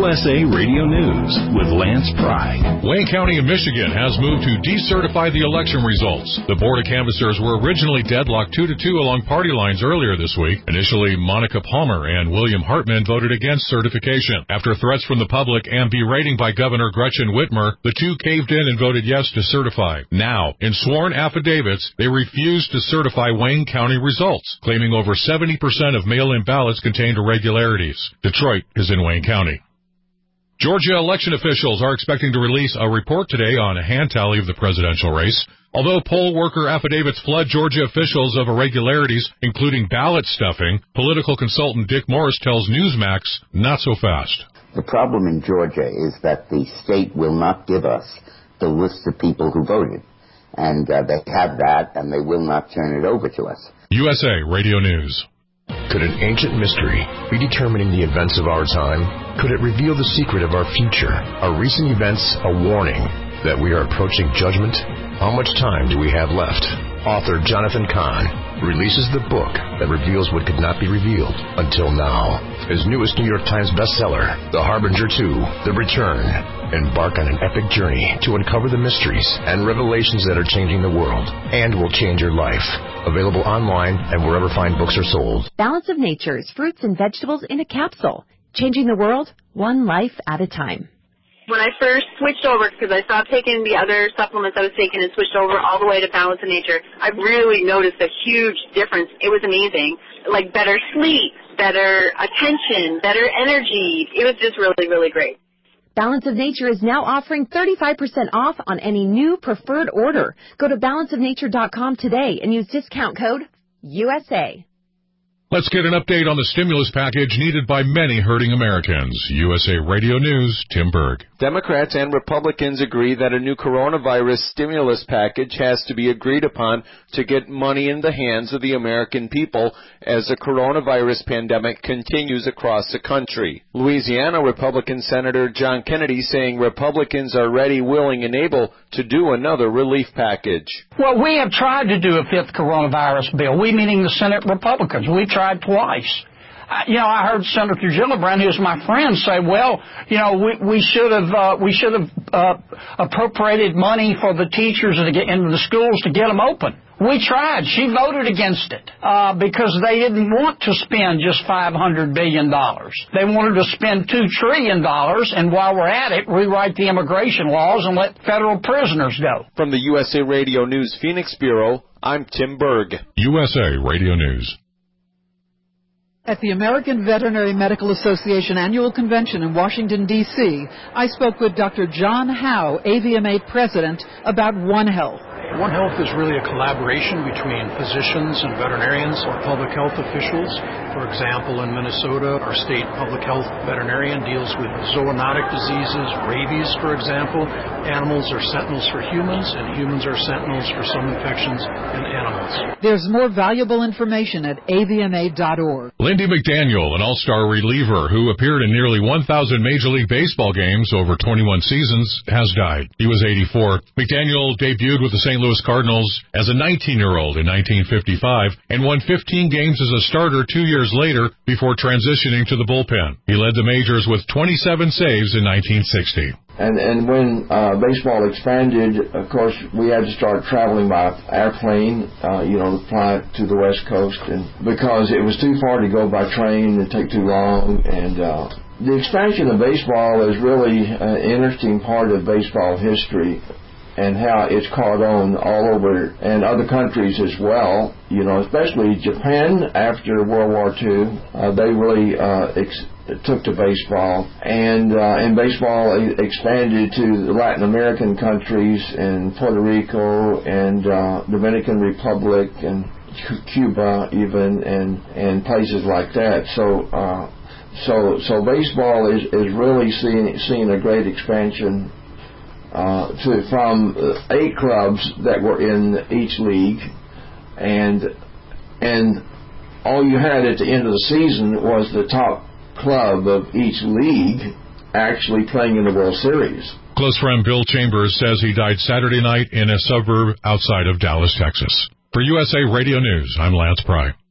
USA Radio News with Lance Pry. Wayne County in Michigan has moved to decertify the election results. The Board of Canvassers were originally deadlocked 2-2 along party lines earlier this week. Initially, Monica Palmer and William Hartman voted against certification. After threats from the public and berating by Governor Gretchen Whitmer, the two caved in and voted yes to certify. Now, in sworn affidavits, they refused to certify Wayne County results, claiming over 70% of mail-in ballots contained irregularities. Detroit is in Wayne County. Georgia election officials are expecting to release a report today on a hand tally of the presidential race. Although poll worker affidavits flood Georgia officials of irregularities, including ballot stuffing, political consultant Dick Morris tells Newsmax, not so fast. The problem in Georgia is that the state will not give us the list of people who voted. And they have that, and they will not turn it over to us. USA Radio News. Could an ancient mystery be determining the events of our time? Could it reveal the secret of our future? Are recent events a warning that we are approaching judgment? How much time do we have left? Author Jonathan Cahn releases the book that reveals what could not be revealed until now. His newest New York Times bestseller, The Harbinger 2, The Return. Embark on an epic journey to uncover the mysteries and revelations that are changing the world and will change your life. Available online and wherever fine books are sold. Balance of Nature's fruits and vegetables in a capsule. Changing the world, one life at a time. When I first switched over, because I stopped taking the other supplements I was taking and switched over all the way to Balance of Nature, I really noticed a huge difference. It was amazing. Like better sleep, better attention, better energy. It was just really, really great. Balance of Nature is now offering 35% off on any new preferred order. Go to balanceofnature.com today and use discount code USA. Let's get an update on the stimulus package needed by many hurting Americans. USA Radio News, Tim Berg. Democrats and Republicans agree that a new coronavirus stimulus package has to be agreed upon to get money in the hands of the American people as the coronavirus pandemic continues across the country. Louisiana Republican Senator John Kennedy saying Republicans are ready, willing, and able to do another relief package. Well, we have tried to do a fifth coronavirus bill. We, meaning the Senate Republicans. We tried twice. I heard Senator Gillibrand, who's my friend, say, well, we should have appropriated money for the teachers to get into the schools to get them open. We tried. She voted against it because they didn't want to spend just $500 billion. They wanted to spend $2 trillion, and while we're at it, rewrite the immigration laws and let federal prisoners go. From the USA Radio News Phoenix Bureau, I'm Tim Berg. USA Radio News. At the American Veterinary Medical Association Annual Convention in Washington, D.C., I spoke with Dr. John Howe, AVMA President, about One Health. One Health is really a collaboration between physicians and veterinarians or public health officials. For example, in Minnesota, our state public health veterinarian deals with zoonotic diseases, rabies, for example. Animals are sentinels for humans, and humans are sentinels for some infections in animals. There's more valuable information at avma.org. Lindy McDaniel, an all-star reliever who appeared in nearly 1,000 Major League Baseball games over 21 seasons, has died. He was 84. McDaniel debuted with the St. Louis Cardinals as a 19-year-old in 1955 and won 15 games as a starter 2 years later before transitioning to the bullpen. He led the majors with 27 saves in 1960. And when baseball expanded, of course, we had to start traveling by airplane, fly to the West Coast, and because it was too far to go by train and take too long. And the expansion of baseball is really an interesting part of baseball history, and how it's caught on all over, and other countries as well, especially Japan after World War II. They really took to baseball, and baseball expanded to the Latin American countries and Puerto Rico and Dominican Republic and Cuba even, and places like that. So baseball is really seeing a great expansion from 8 clubs that were in each league, and all you had at the end of the season was the top club of each league actually playing in the World Series. Close friend Bill Chambers says he died Saturday night in a suburb outside of Dallas, Texas. For USA Radio News, I'm Lance Pry.